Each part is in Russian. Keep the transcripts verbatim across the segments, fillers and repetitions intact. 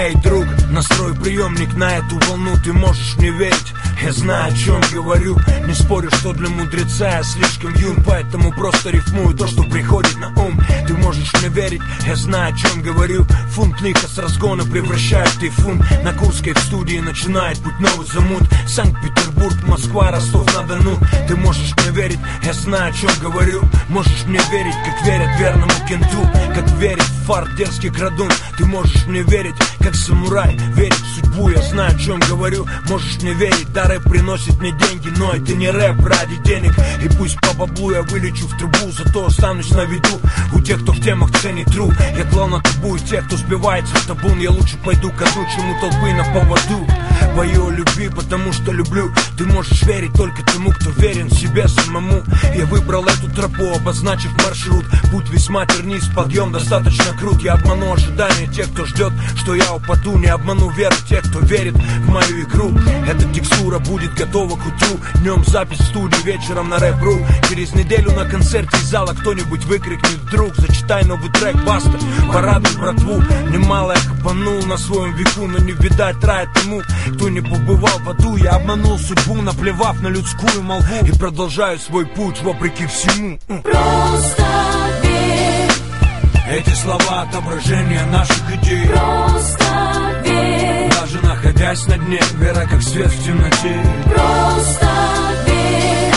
Эй, друг, настрой приемник на эту волну, ты можешь мне верить. Я знаю, о чем говорю. Не спорю, что для мудреца я слишком юн, поэтому просто рифмую то, что приходит на ум. Ты можешь мне верить, я знаю, о чем говорю. Фунт лиха с разгона превращает тайфун. На Курской в студии начинает путь новый замут. Санкт-Петербург, Москва, Ростов-на-Дону. Ты можешь мне верить, я знаю, о чем говорю. Можешь мне верить, как верят верному кенту, как верит в фарт дерзкий крадун. Ты можешь мне верить, как самурай верит в судьбу. Я знаю, о чем говорю. Можешь мне верить, да, рэп приносит мне деньги, но это не рэп ради денег. И пусть по баблу я вылечу в трубу, зато останусь на виду у тех, кто в темах ценит тру. Я клал на табу и тех, кто сбивается в табун. Я лучше пойду к отцу, чем у толпы на поводу. Пою о любви, потому что люблю. Ты можешь верить только тому, кто верен себе самому. Я выбрал эту тропу, обозначив маршрут. Путь весьма тернист, подъем достаточно крут. Я обману ожидания тех, кто ждет, что я упаду. Не обману веру тех, кто верит в мою игру. Эта текстура будет готова к утру. Днем запись в студии, вечером на рэп.ру. Через неделю на концерте из зала кто-нибудь выкрикнет вдруг: зачитай новый трек, баста, порадуй братву. Немало я хапанул на своем веку, но не видать рая тому, кто не побывал в аду. Я обманул судьбу, наплевав на людскую молву, и продолжаю свой путь вопреки всему. Просто верь. Эти слова отображение наших идей. Просто верь. Даже находясь на дне, вера как свет в темноте. Просто верь.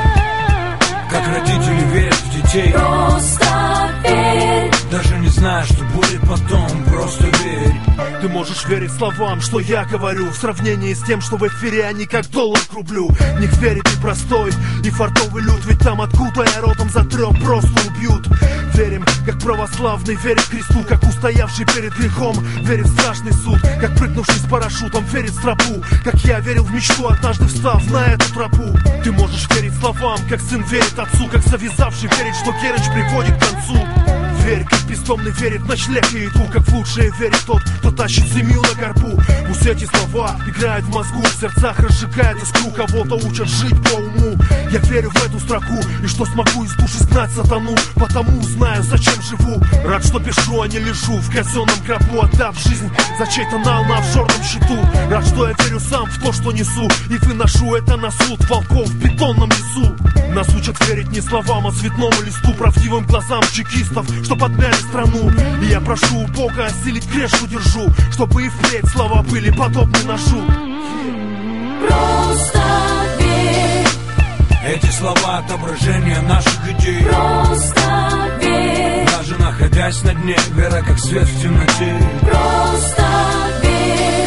Как родители верят в детей. Просто верь. Даже не знаю, что будет потом, просто верь. Ты можешь верить словам, что я говорю, в сравнении с тем, что в эфире они как доллар к рублю. В них верит и простой, и фартовый люд, ведь там, откуда я родом, затрёп просто убьют. Верим, как православный верит Христу, как устоявший перед грехом верит в страшный суд, как прыгнувший с парашютом верит в тропу, как я верил в мечту, однажды встав на эту тропу. Ты можешь верить словам, как сын верит отцу, как завязавший верит, что Керчь приводит к концу. Верь, как бездомный верит в ночлег и еду, как в лучшее верит тот, кто тащит семью на горбу. Пусть эти слова играют в мозгу, в сердцах разжигает искру, кого-то учат жить по уму. Я верю в эту строку, и что смогу из души сгнать сатану, потому знаю, зачем живу. Рад, что пишу, а не лежу в казенном гробу, отдав жизнь за чей-то нал на офшорном счету. Рад, что я верю сам в то, что несу, и выношу это на суд волков в бетонном лесу. Нас учат верить не словам, а цветному листу, правдивым глазам чекистов, что подмяли страну. И я прошу у Бога осилить крест, что держу, чтобы и впредь слова были подобны ножу. Просто верь. Эти слова отображение наших идей. Просто верь. Даже находясь на дне, вера как свет в темноте. Просто верь.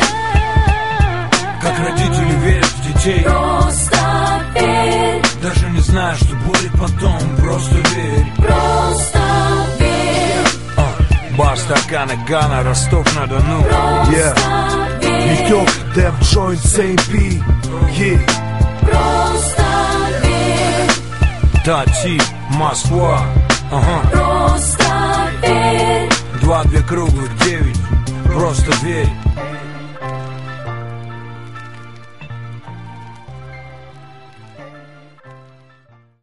Как родители верят в детей. Просто верь. Даже не знаю, что будет потом, просто верь. Просто верь. uh, Бар стакана Гана, Ростов-на-Дону. Yeah. Витек, Dev Joint, Сэйм Пи. Yeah. Просто верь. Тати, Москва. Ага. Просто верь. Два, две круглых, девять. Просто верь.